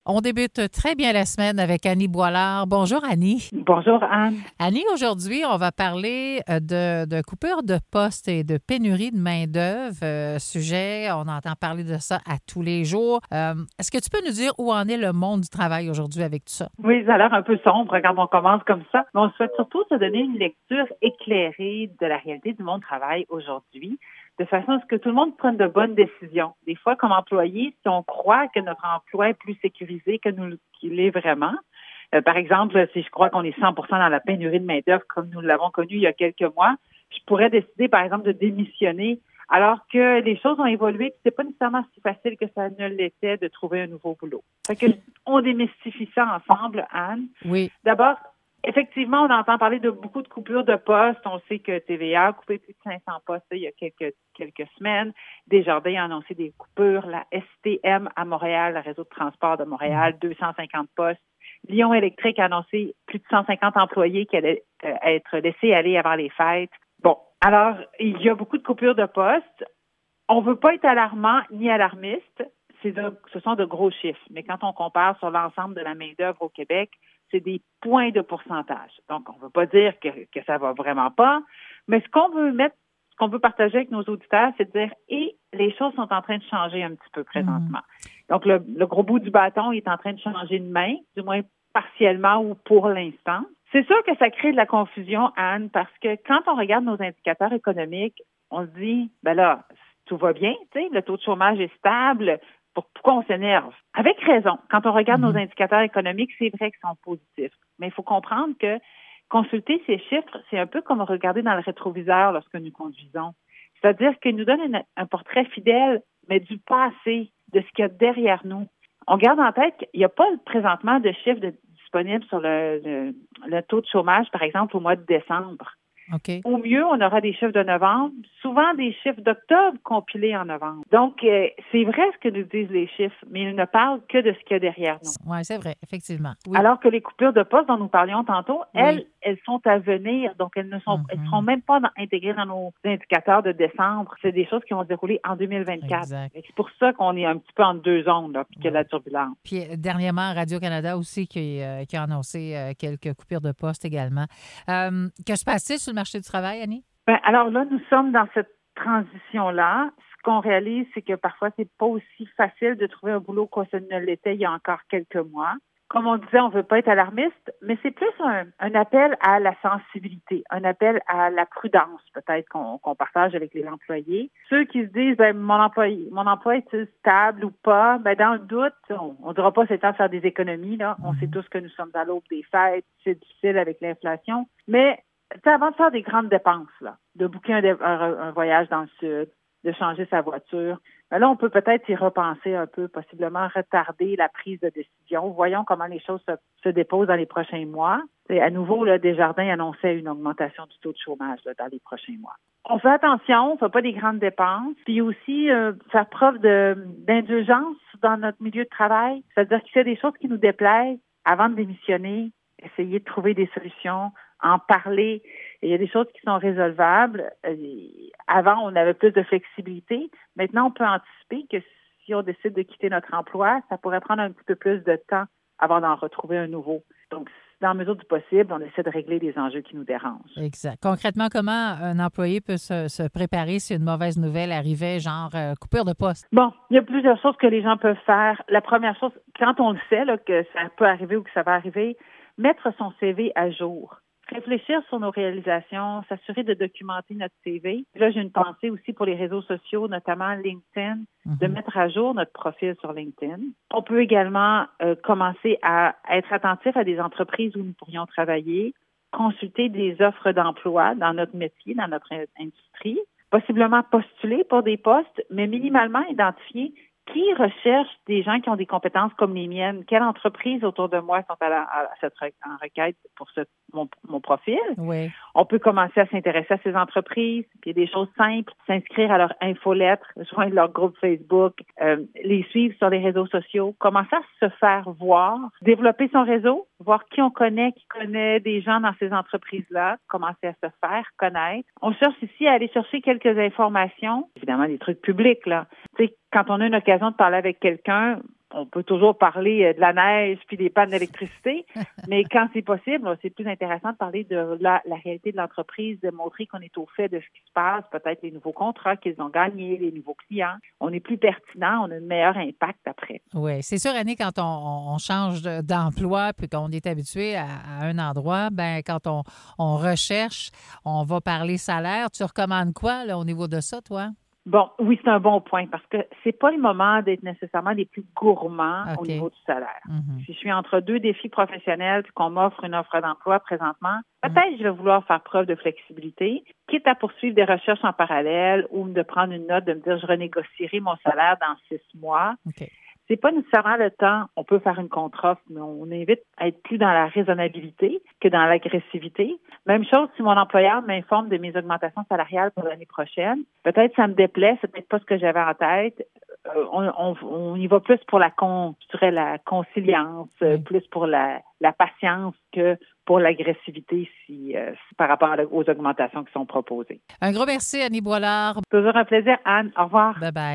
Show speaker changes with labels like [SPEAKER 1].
[SPEAKER 1] On débute très bien la semaine avec Annie Boilard. Bonjour Annie.
[SPEAKER 2] Bonjour Anne.
[SPEAKER 1] Annie, aujourd'hui, on va parler de coupure de postes et de pénurie de main-d'œuvre. Sujet, on entend parler de ça à tous les jours. Est-ce que tu peux nous dire où en est le monde du travail aujourd'hui avec tout ça?
[SPEAKER 2] Oui, ça a l'air un peu sombre quand on commence comme ça, mais on souhaite surtout se donner une lecture éclairée de la réalité du monde du travail aujourd'hui, de façon à ce que tout le monde prenne de bonnes décisions. Des fois, comme employé, si on croit que notre emploi est plus sécurisé que nous qu'il est vraiment, par exemple, si je crois qu'on est 100% dans la pénurie de main-d'œuvre comme nous l'avons connu il y a quelques mois, je pourrais décider, par exemple, de démissionner alors que les choses ont évolué et c'est pas nécessairement si facile que ça ne l'était de trouver un nouveau boulot. Fait que on démystifie ça ensemble, Anne.
[SPEAKER 1] Oui.
[SPEAKER 2] D'abord, effectivement, on entend parler de beaucoup de coupures de postes. On sait que TVA a coupé plus de 500 postes il y a quelques semaines. Desjardins a annoncé des coupures. La STM à Montréal, le réseau de transport de Montréal, 250 postes. Lion Électrique a annoncé plus de 150 employés qui allaient être laissés aller avant les fêtes. Bon, alors, il y a beaucoup de coupures de postes. On ne veut pas être alarmant ni alarmiste. Ce sont de gros chiffres. Mais quand on compare sur l'ensemble de la main-d'œuvre au Québec, c'est des points de pourcentage. Donc, on ne veut pas dire que ça va vraiment pas. Mais ce qu'on veut partager avec nos auditeurs, c'est de dire, et les choses sont en train de changer un petit peu présentement. Donc, le gros bout du bâton est en train de changer de main, du moins partiellement ou pour l'instant. C'est sûr que ça crée de la confusion, Anne, parce que quand on regarde nos indicateurs économiques, on se dit, ben là, tout va bien, tu sais, le taux de chômage est stable. Pourquoi on s'énerve? Avec raison. Quand on regarde nos indicateurs économiques, c'est vrai qu'ils sont positifs. Mais il faut comprendre que consulter ces chiffres, c'est un peu comme regarder dans le rétroviseur lorsque nous conduisons. C'est-à-dire qu'ils nous donnent un portrait fidèle, mais du passé, de ce qu'il y a derrière nous. On garde en tête qu'il n'y a pas présentement de chiffres disponibles sur le taux de chômage, par exemple, au mois de décembre.
[SPEAKER 1] Okay.
[SPEAKER 2] Au mieux, on aura des chiffres de novembre, souvent des chiffres d'octobre compilés en novembre. Donc, c'est vrai ce que nous disent les chiffres, mais ils ne parlent que de ce qu'il y a derrière nous.
[SPEAKER 1] Oui, c'est vrai, effectivement. Oui.
[SPEAKER 2] Alors que les coupures de postes dont nous parlions tantôt, elles sont à venir, donc elles seront même pas intégrées dans nos indicateurs de décembre. C'est des choses qui vont se dérouler en 2024. C'est pour ça qu'on est un petit peu entre deux zones, là, puis qu'il y a de la turbulence.
[SPEAKER 1] Puis dernièrement, Radio-Canada aussi qui a annoncé quelques coupures de postes également. Que se passe-t-il sur le marché du travail, Annie?
[SPEAKER 2] Alors là, nous sommes dans cette transition-là. Ce qu'on réalise, c'est que parfois, c'est pas aussi facile de trouver un boulot que ça ne l'était il y a encore quelques mois. Comme on disait, on ne veut pas être alarmiste, mais c'est plus un appel à la sensibilité, un appel à la prudence, peut-être qu'on partage avec les employés. Ceux qui se disent, mon emploi est-il stable ou pas? Dans le doute, on ne dira pas c'est temps de faire des économies, là. On sait tous que nous sommes à l'aube des fêtes, c'est difficile avec l'inflation. Mais avant de faire des grandes dépenses, là, de booker un voyage dans le sud, de changer sa voiture, là, on peut peut-être y repenser un peu, possiblement retarder la prise de décision. Voyons comment les choses se déposent dans les prochains mois. À nouveau, là, Desjardins annonçait une augmentation du taux de chômage là, dans les prochains mois. On fait attention, on ne fait pas des grandes dépenses, puis aussi faire preuve d'indulgence dans notre milieu de travail, c'est-à-dire qu'il y a des choses qui nous déplaisent avant de démissionner, essayer de trouver des solutions, en parler. Il y a des choses qui sont résolvables. Avant, on avait plus de flexibilité. Maintenant, on peut anticiper que si on décide de quitter notre emploi, ça pourrait prendre un petit peu plus de temps avant d'en retrouver un nouveau. Donc, dans la mesure du possible, on essaie de régler les enjeux qui nous dérangent.
[SPEAKER 1] Exact. Concrètement, comment un employé peut se préparer si une mauvaise nouvelle arrivait, genre coupure de poste?
[SPEAKER 2] Bon, il y a plusieurs choses que les gens peuvent faire. La première chose, quand on le sait là, que ça peut arriver ou que ça va arriver, mettre son CV à jour. Réfléchir sur nos réalisations, s'assurer de documenter notre CV. Là, j'ai une pensée aussi pour les réseaux sociaux, notamment LinkedIn, de mettre à jour notre profil sur LinkedIn. On peut également commencer à être attentif à des entreprises où nous pourrions travailler, consulter des offres d'emploi dans notre métier, dans notre industrie, possiblement postuler pour des postes, mais minimalement identifier qui recherche des gens qui ont des compétences comme les miennes? Quelles entreprises autour de moi sont en requête pour mon profil?
[SPEAKER 1] Oui.
[SPEAKER 2] On peut commencer à s'intéresser à ces entreprises, puis il y a des choses simples, s'inscrire à leur infolettre, joindre leur groupe Facebook, les suivre sur les réseaux sociaux, commencer à se faire voir, développer son réseau, voir qui connaît des gens dans ces entreprises-là, commencer à se faire connaître. On cherche ici à aller chercher quelques informations, évidemment des trucs publics, là. Tu sais, quand on a une occasion de parler avec quelqu'un, on peut toujours parler de la neige puis des pannes d'électricité, mais quand c'est possible, c'est plus intéressant de parler de la réalité de l'entreprise, de montrer qu'on est au fait de ce qui se passe, peut-être les nouveaux contrats qu'ils ont gagnés, les nouveaux clients. On est plus pertinent, on a un meilleur impact après.
[SPEAKER 1] Oui, c'est sûr, Annie, quand on change d'emploi puis qu'on est habitué à un endroit, ben quand on recherche, on va parler salaire. Tu recommandes quoi là, au niveau de ça, toi?
[SPEAKER 2] Bon, oui, c'est un bon point parce que c'est pas le moment d'être nécessairement les plus gourmands au niveau du salaire.
[SPEAKER 1] Mm-hmm.
[SPEAKER 2] Si je suis entre deux défis professionnels puis qu'on m'offre une offre d'emploi présentement, peut-être je vais vouloir faire preuve de flexibilité, quitte à poursuivre des recherches en parallèle ou de prendre une note, de me dire je renégocierai mon salaire dans 6 mois.
[SPEAKER 1] Okay.
[SPEAKER 2] C'est pas nécessairement le temps. On peut faire une contre-offre, mais on invite à être plus dans la raisonnabilité que dans l'agressivité. Même chose si mon employeur m'informe de mes augmentations salariales pour l'année prochaine. Peut-être ça me déplaît, c'est peut-être pas ce que j'avais en tête. On y va plus pour la conciliance, plus pour la patience que pour l'agressivité par rapport aux augmentations qui sont proposées.
[SPEAKER 1] Un gros merci, Annie Boilard.
[SPEAKER 2] Toujours un plaisir, Anne. Au revoir.
[SPEAKER 1] Bye-bye.